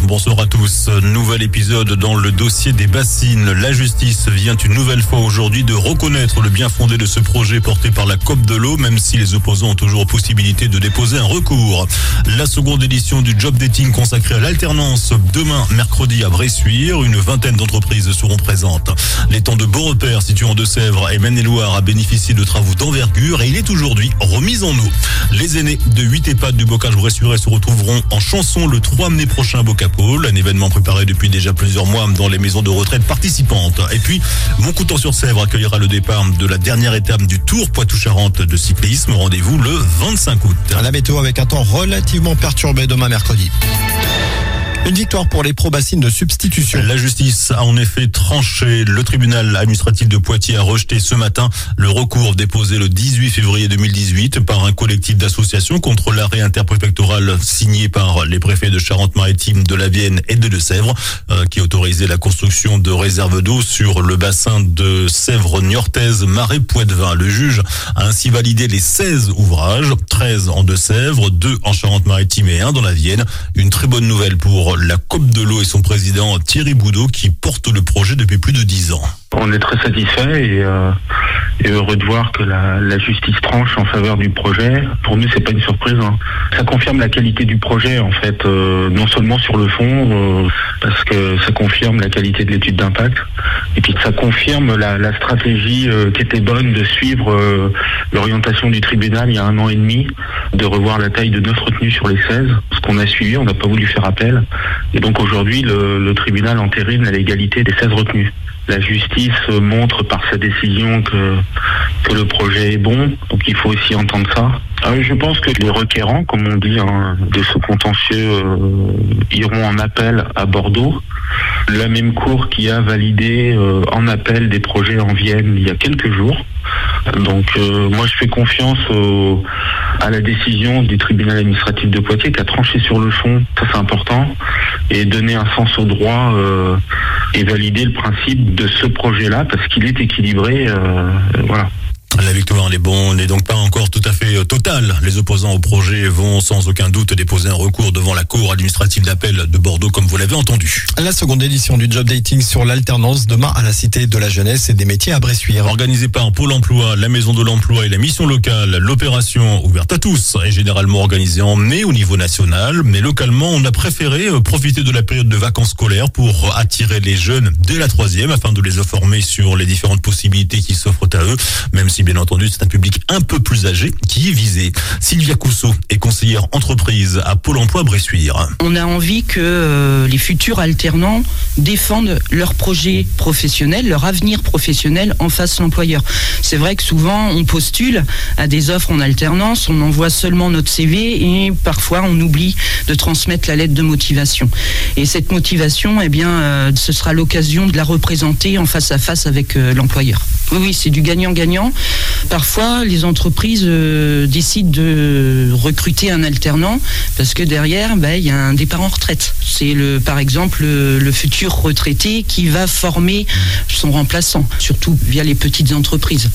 bonsoir à tous. Nouvel épisode dans le dossier des bassines. La justice vient une nouvelle fois aujourd'hui de reconnaître le bien fondé de ce projet porté par la COP de l'eau, même si les opposants ont toujours possibilité de déposer un recours. La seconde édition du job dating consacrée à l'alternance demain, mercredi à Bressuire. Une vingtaine d'entreprises seront présentes. L'étang de Beaurepaire, situé en Deux-Sèvres et Maine-et-Loire, a bénéficié de travaux d'envergure et il est aujourd'hui remis en eau. Les aînés de 8 EHPAD du bocage bressuirais se retrouveront en chanson le 3 mai prochain à Bocapole, un événement préparé depuis déjà plusieurs mois dans les maisons de retraite participantes. Et puis, Montcoutan-sur-Sèvre accueillera le départ de la dernière étape du Tour Poitou-Charentes de cyclisme. Rendez-vous le 25 août. La météo avec un temps relativement perturbé demain mercredi. Une victoire pour les pro-bassines de substitution. La justice a en effet tranché. Le tribunal administratif de Poitiers a rejeté ce matin le recours déposé le 18 février 2018 par un collectif d'associations contre l'arrêt interpréfectoral signé par les préfets de Charente-Maritime, de la Vienne et de Deux-Sèvres qui autorisait la construction de réserves d'eau sur le bassin de Sèvres-Niortaise, Marais Poitevin. Le juge a ainsi validé les 16 ouvrages, 13 en Deux-Sèvres, 2 en Charente-Maritime et 1 dans la Vienne. Une très bonne nouvelle pour la COP de l'eau et son président Thierry Boudot qui porte le projet depuis plus de 10 ans. On est très satisfait et heureux de voir que la justice tranche en faveur du projet. Pour nous, c'est pas une surprise. Ça confirme la qualité du projet, en fait, non seulement sur le fond, parce que ça confirme la qualité de l'étude d'impact, et puis ça confirme la stratégie qui était bonne de suivre l'orientation du tribunal il y a 1 an et demi, de revoir la taille de 9 retenues sur les 16. Ce qu'on a suivi, on n'a pas voulu faire appel. Et donc aujourd'hui, le tribunal entérine la légalité des 16 retenues. La justice montre par sa décision que le projet est bon, donc il faut aussi entendre ça. Je pense que les requérants, comme on dit, de ce contentieux iront en appel à Bordeaux. La même cour qui a validé en appel des projets en Vienne il y a quelques jours. Donc moi je fais confiance à la décision du tribunal administratif de Poitiers qui a tranché sur le fond, ça c'est important, et donner un sens au droit et valider le principe de ce projet-là parce qu'il est équilibré, voilà. La victoire n'est donc pas encore tout à fait totale. Les opposants au projet vont sans aucun doute déposer un recours devant la cour administrative d'appel de Bordeaux, comme vous l'avez entendu. La seconde édition du job dating sur l'alternance demain à la Cité de la Jeunesse et des Métiers à Bressuire. Organisée par Pôle emploi, la Maison de l'emploi et la mission locale, l'opération ouverte à tous est généralement organisée en mai au niveau national, mais localement on a préféré profiter de la période de vacances scolaires pour attirer les jeunes dès la 3e afin de les informer sur les différentes possibilités qui s'offrent à eux, même si bien entendu, c'est un public un peu plus âgé qui est visé. Sylvia Cousseau est conseillère entreprise à Pôle emploi Bressuire. On a envie que les futurs alternants défendent leur projet professionnel, leur avenir professionnel en face de l'employeur. C'est vrai que souvent, on postule à des offres en alternance, on envoie seulement notre CV et parfois on oublie de transmettre la lettre de motivation. Et cette motivation, ce sera l'occasion de la représenter en face à face avec l'employeur. Oui, c'est du gagnant-gagnant. Parfois, les entreprises décident de recruter un alternant parce que derrière, il y a un départ en retraite. C'est par exemple le futur retraité qui va former son remplaçant, surtout via les petites entreprises.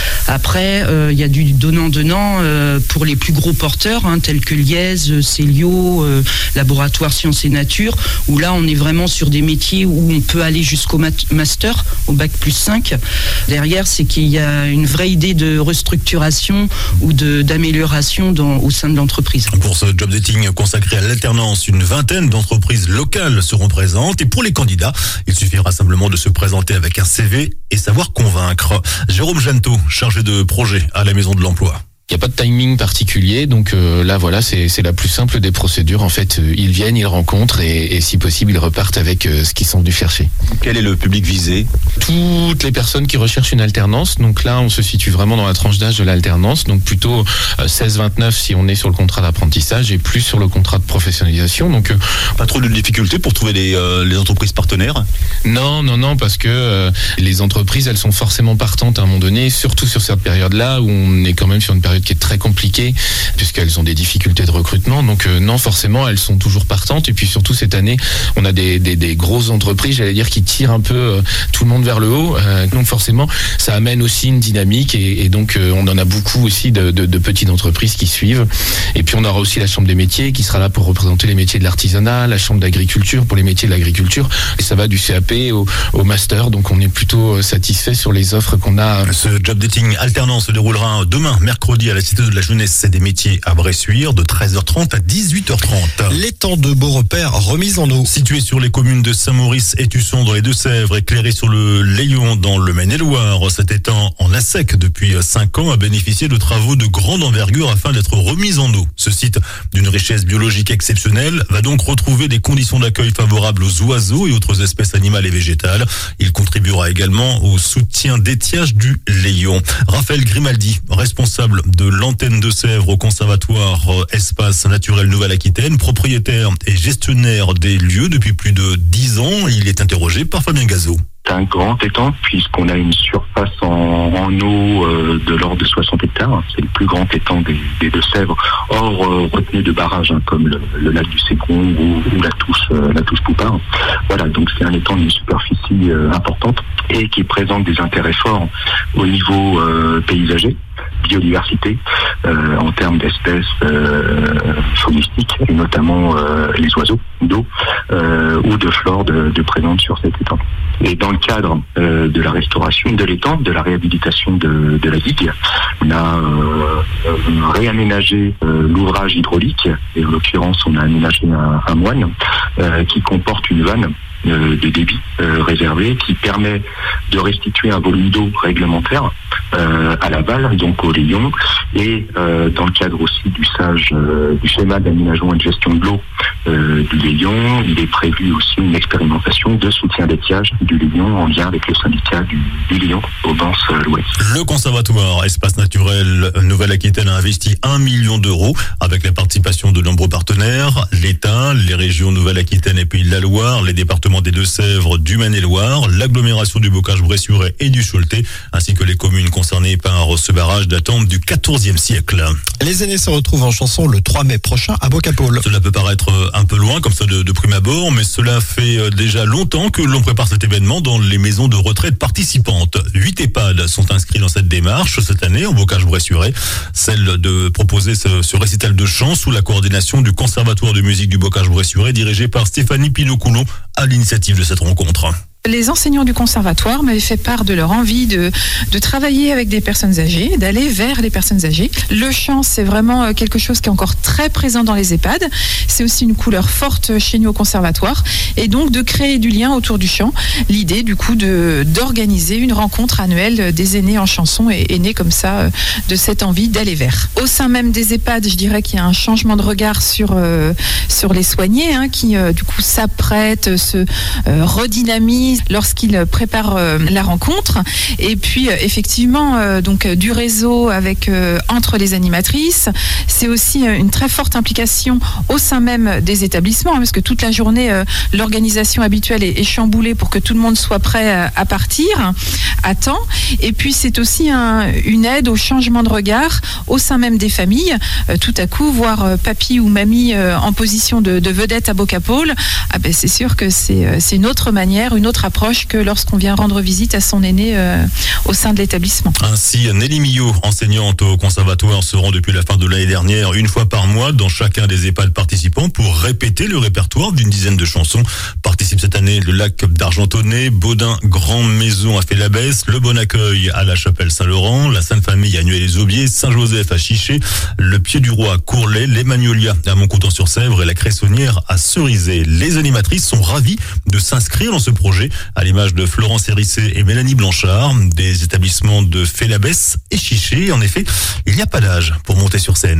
Après, il y a du donnant-donnant pour les plus gros porteurs, tels que Liège, Célio, Laboratoire Sciences et Nature, où là, on est vraiment sur des métiers où on peut aller jusqu'au master, au bac plus 5. Derrière, c'est qu'il y a une vraie idée de restructuration ou d'amélioration au sein de l'entreprise. Pour ce job dating consacré à l'alternance, une vingtaine d'entreprises locales seront présentes. Et pour les candidats, il suffira simplement de se présenter avec un CV et savoir convaincre. Jérôme Janto, chargé de projet à la Maison de l'Emploi. Il n'y a pas de timing particulier, donc là voilà, c'est la plus simple des procédures. En fait, ils viennent, ils rencontrent et si possible, ils repartent avec ce qu'ils sont venus chercher. Quel est le public visé ? Toutes les personnes qui recherchent une alternance. Donc là, on se situe vraiment dans la tranche d'âge de l'alternance, donc plutôt 16-29 si on est sur le contrat d'apprentissage et plus sur le contrat de professionnalisation. Donc pas trop de difficultés pour trouver les entreprises partenaires ? Non, parce que les entreprises, elles sont forcément partantes à un moment donné, surtout sur cette période-là où on est quand même sur une période période qui est très compliquée puisqu'elles ont des difficultés de recrutement. Donc non, forcément, elles sont toujours partantes. Et puis surtout cette année, on a des grosses entreprises, j'allais dire, qui tirent un peu tout le monde vers le haut. Donc forcément, ça amène aussi une dynamique et donc on en a beaucoup aussi de petites entreprises qui suivent. Et puis on aura aussi la Chambre des métiers qui sera là pour représenter les métiers de l'artisanat, la Chambre d'agriculture pour les métiers de l'agriculture. Et ça va du CAP au master. Donc on est plutôt satisfait sur les offres qu'on a. Ce job dating alternant se déroulera demain, mercredi, à la Cité de la Jeunesse et des Métiers à Bressuire, de 13h30 à 18h30. L'étang de Beaurepaire remise en eau. Situé sur les communes de Saint-Maurice et Tusson dans les Deux-Sèvres, éclairé sur le Layon dans le Maine-et-Loire, cet étang en ASEC depuis 5 ans a bénéficié de travaux de grande envergure afin d'être remis en eau. Ce site, d'une richesse biologique exceptionnelle, va donc retrouver des conditions d'accueil favorables aux oiseaux et autres espèces animales et végétales. Il contribuera également au soutien d'étiage du Layon. Raphaël Grimaldi, responsable de l'antenne de Sèvres au conservatoire Espace Naturel Nouvelle-Aquitaine, propriétaire et gestionnaire des lieux depuis plus de 10 ans, il est interrogé par Fabien Gazot. C'est un grand étang puisqu'on a une surface en eau de l'ordre de 60 hectares. C'est le plus grand étang des Deux-Sèvres, hors retenue de barrage comme le lac du Sécron ou la Touche Poupard. Voilà, donc c'est un étang d'une superficie importante et qui présente des intérêts forts au niveau paysager, biodiversité, en termes d'espèces faunistiques, et notamment les oiseaux d'eau ou de flore de présentes sur cet étang. Et dans le cadre de la restauration de l'étang, de la réhabilitation de la digue, on a réaménagé l'ouvrage hydraulique, et en l'occurrence on a aménagé un moine qui comporte une vanne de débit réservé qui permet de restituer un volume d'eau réglementaire à l'aval, donc au Layon, et dans le cadre aussi du schéma d'aménagement et de gestion de l'eau du Layon, il est prévu aussi une expérimentation de soutien d'étiage du Layon en lien avec le syndicat du Layon au Bans-l'Ouest. Le conservatoire Espace Naturel Nouvelle-Aquitaine a investi 1 million d'euros avec la participation de nombreux partenaires, l'État, les régions Nouvelle-Aquitaine et Pays de la Loire, les départements des Deux-Sèvres, du Maine-et-Loire, l'agglomération du Bocage-Bressuire et du Choletais, ainsi que les communes concernées par ce barrage datant du XIVe siècle. Les aînés se retrouvent en chanson le 3 mai prochain à Bocapaul. Cela peut paraître un peu loin comme ça de prime abord, mais cela fait déjà longtemps que l'on prépare cet événement dans les maisons de retraite participantes. 8 EHPAD sont inscrits dans cette démarche cette année en Bocage-Bressuire, celle de proposer ce récital de chant sous la coordination du Conservatoire de musique du Bocage-Bressuire, dirigé par Stéphanie Pinot-Coulon à l'initiative de cette rencontre. Les enseignants du conservatoire m'avaient fait part de leur envie de travailler avec des personnes âgées, d'aller vers les personnes âgées. Le chant, c'est vraiment quelque chose qui est encore très présent dans les EHPAD. C'est aussi une couleur forte chez nous au conservatoire. Et donc, de créer du lien autour du chant. L'idée, du coup, d'organiser une rencontre annuelle des aînés en chanson est née comme ça de cette envie d'aller vers. Au sein même des EHPAD, je dirais qu'il y a un changement de regard sur les soignés, qui, du coup, s'apprêtent, se redynamisent lorsqu'ils préparent la rencontre. Et puis effectivement donc du réseau avec entre les animatrices, c'est aussi une très forte implication au sein même des établissements, parce que toute la journée l'organisation habituelle est chamboulée pour que tout le monde soit prêt à partir à temps. Et puis c'est aussi une aide au changement de regard au sein même des familles. Tout à coup voir papy ou mamie en position de vedette à Bocapaul, c'est sûr que c'est une autre manière, une autre approche que lorsqu'on vient rendre visite à son aîné au sein de l'établissement. Ainsi, Nelly Millot, enseignante au conservatoire, se rend depuis la fin de l'année dernière une fois par mois dans chacun des EHPAD participants pour répéter le répertoire d'une dizaine de chansons. Participe cette année le Lac d'Argentonnay, Baudin, Grande Maison à Félabès, Le Bon Accueil à la Chapelle Saint-Laurent, la Sainte Famille à Nuet-les-Aubiers, Saint-Joseph à Chiché, le Pied du Roi à Courlay, les Magnolias à Montcoutan-sur-Sèvre et la Cressonnière à Cerizay. Les animatrices sont ravies de s'inscrire dans ce projet, à l'image de Florence Hérissé et Mélanie Blanchard, des établissements de Félabès et Chiché. En effet, il n'y a pas d'âge pour monter sur scène.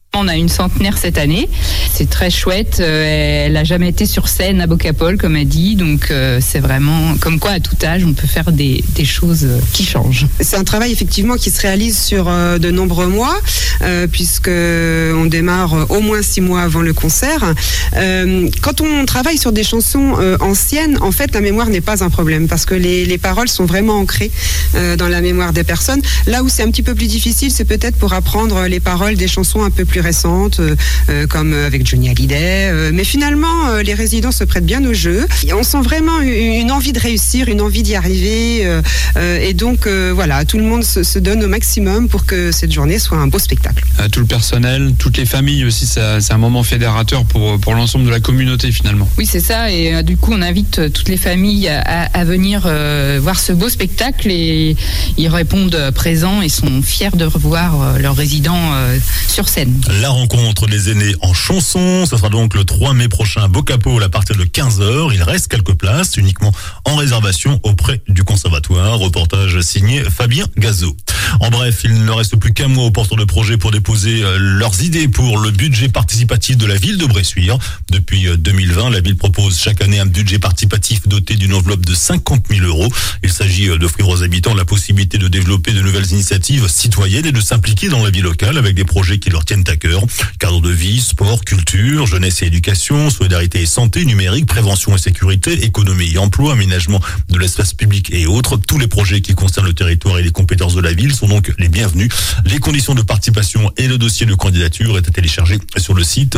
On a une centenaire cette année, c'est très chouette, elle n'a jamais été sur scène à Bocapol comme elle dit, donc c'est vraiment comme quoi à tout âge on peut faire des choses qui changent. C'est un travail effectivement qui se réalise sur de nombreux mois, puisque on démarre au moins 6 mois avant le concert. Quand on travaille sur des chansons anciennes, en fait la mémoire n'est pas un problème, parce que les paroles sont vraiment ancrées dans la mémoire des personnes. Là où c'est un petit peu plus difficile, c'est peut-être pour apprendre les paroles des chansons un peu plus récentes, comme avec Johnny Hallyday. Mais finalement, les résidents se prêtent bien au jeu. On sent vraiment une envie de réussir, une envie d'y arriver. Et donc, voilà, tout le monde se donne au maximum pour que cette journée soit un beau spectacle. Tout le personnel, toutes les familles aussi, c'est un moment fédérateur pour l'ensemble de la communauté finalement. Oui, c'est ça. Et du coup, on invite toutes les familles à venir voir ce beau spectacle et ils répondent présents et sont fiers de revoir leurs résidents sur scène. La rencontre des aînés en chanson, ce sera donc le 3 mai prochain à Bocapol à partir de 15h. Il reste quelques places, uniquement en réservation auprès du conservatoire. Reportage signé Fabien Gazot. En bref, il ne reste plus qu'un mois aux porteurs de projet pour déposer leurs idées pour le budget participatif de la ville de Bressuire. Depuis 2020, la ville propose chaque année un budget participatif doté d'une enveloppe de 50 000 €. Il s'agit d'offrir aux habitants la possibilité de développer de nouvelles initiatives citoyennes et de s'impliquer dans la vie locale avec des projets qui leur tiennent à cœur. Cadre de vie, sport, culture, jeunesse et éducation, solidarité et santé, numérique, prévention et sécurité, économie et emploi, aménagement de l'espace public et autres. Tous les projets qui concernent le territoire et les compétences de la ville sont donc les bienvenus. Les conditions de participation et le dossier de candidature est à télécharger sur le site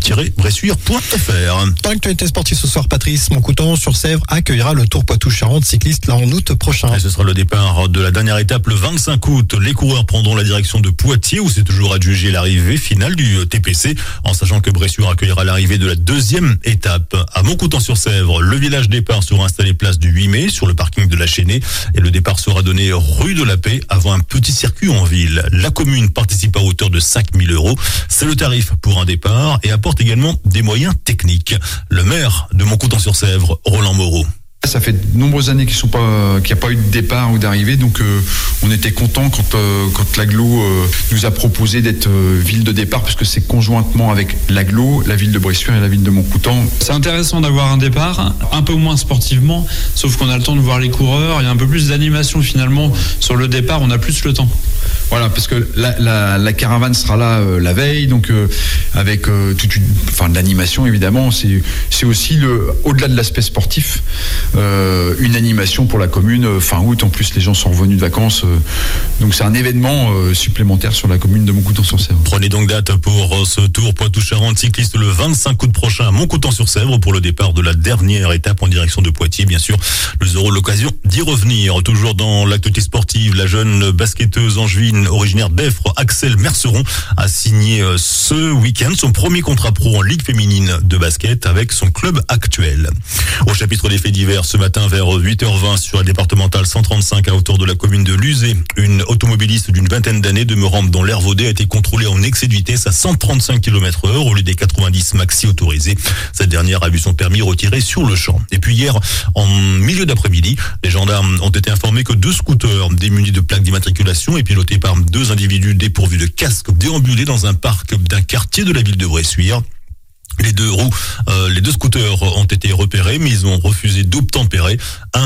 ville-bressuire.fr. Dans l'actualité sportive ce soir, Patrice Montcoutan-sur-Sèvre accueillera le Tour Poitou-Charentes cycliste là en août prochain. Et ce sera le départ de la dernière étape le 25 août. Les coureurs prendront la direction de Poitiers où c'est toujours adjugé l'arrivée finale du TPC, en sachant que Bressuire accueillera l'arrivée de la deuxième étape. À Montcoutan-sur-Sèvre, le village départ sera installé place du 8 mai sur le parking de la Chênaie et le départ sera donné rue de la Paix avant un petit circuit en ville. La commune participe à hauteur de 5 000 €. C'est le tarif pour un départ et apporte également des moyens techniques. Le maire de Montcoutan-sur-Sèvre, Roland Moreau. Ça fait de nombreuses années qu'il n'y a pas eu de départ ou d'arrivée, donc on était content quand l'agglo nous a proposé d'être ville de départ, puisque c'est conjointement avec l'agglo, la ville de Bressuire et la ville de Montcoutan. C'est intéressant d'avoir un départ, un peu moins sportivement, sauf qu'on a le temps de voir les coureurs, il y a un peu plus d'animation finalement sur le départ, on a plus le temps. Voilà, parce que la caravane sera là la veille, donc avec de l'animation évidemment. C'est aussi au-delà de l'aspect sportif, une animation pour la commune fin août. En plus, les gens sont revenus de vacances, donc c'est un événement supplémentaire sur la commune de Montcoutan-sur-Sèvre. Prenez donc date pour ce Tour Poitou-Charentes cycliste le 25 août prochain à Montcoutan-sur-Sèvre pour le départ de la dernière étape en direction de Poitiers. Bien sûr, nous aurons l'occasion d'y revenir. Toujours dans l'actualité sportive, la jeune basketteuse angevine originaire d'Effre, Axel Merceron, a signé ce week-end son premier contrat pro en Ligue féminine de basket avec son club actuel. Au chapitre des faits divers, ce matin vers 8h20 sur la départementale 135 à hauteur de la commune de Luzé, une automobiliste d'une vingtaine d'années demeurant dans l'aire Vaudée a été contrôlée en excès de vitesse à 135 km/h au lieu des 90 maxi autorisés. Cette dernière a vu son permis retiré sur le champ. Et puis hier, en milieu d'après-midi, les gendarmes ont été informés que 2 scooters démunis de plaques d'immatriculation et pilotés par 2 individus dépourvus de casque déambulaient dans un parc d'un quartier de la ville de Bressuire. Les 2 scooters ont été repérés, mais ils ont refusé d'obtempérer.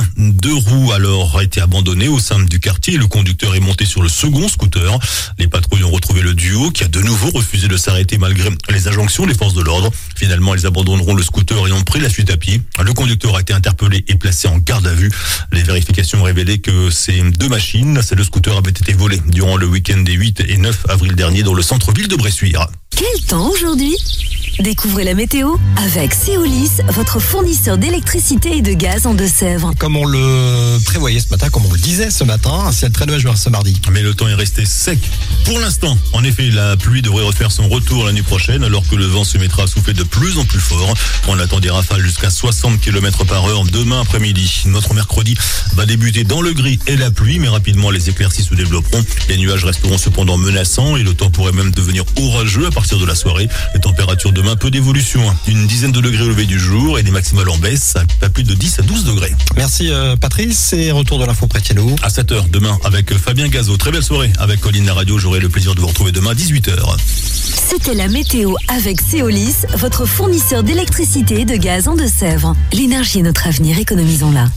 2 roues alors a été abandonné au sein du quartier. Le conducteur est monté sur le second scooter. Les patrouilles ont retrouvé le duo qui a de nouveau refusé de s'arrêter malgré les injonctions des forces de l'ordre. Finalement, ils abandonneront le scooter et ont pris la fuite à pied. Le conducteur a été interpellé et placé en garde à vue. Les vérifications ont révélé que ces 2 machines, ces 2 scooters avaient été volés durant le week-end des 8 et 9 avril dernier dans le centre-ville de Bressuire. Quel temps aujourd'hui ? Découvrez la météo avec Seolis, votre fournisseur d'électricité et de gaz en Deux-Sèvres. Comme on le prévoyait ce matin, comme on le disait ce matin, un ciel très nuageux ce mardi. Mais le temps est resté sec pour l'instant. En effet, la pluie devrait refaire son retour l'année prochaine alors que le vent se mettra à souffler de plus en plus fort. On attend des rafales jusqu'à 60 km/h demain après-midi. Notre mercredi va débuter dans le gris et la pluie, mais rapidement les éclaircies se développeront. Les nuages resteront cependant menaçants et le temps pourrait même devenir orageux à partir de la soirée. Les températures demain, peu d'évolution. Une dizaine de degrés au lever du jour et des maximales en baisse à plus de 10 à 12 degrés. Merci Patrice et retour de l'info près de chez nous. À 7h demain avec Fabien Gazot. Très belle soirée avec Colline la radio. J'aurai le plaisir de vous retrouver demain à 18h. C'était la météo avec Céolis, votre fournisseur d'électricité et de gaz en Deux-Sèvres. L'énergie est notre avenir, économisons-la.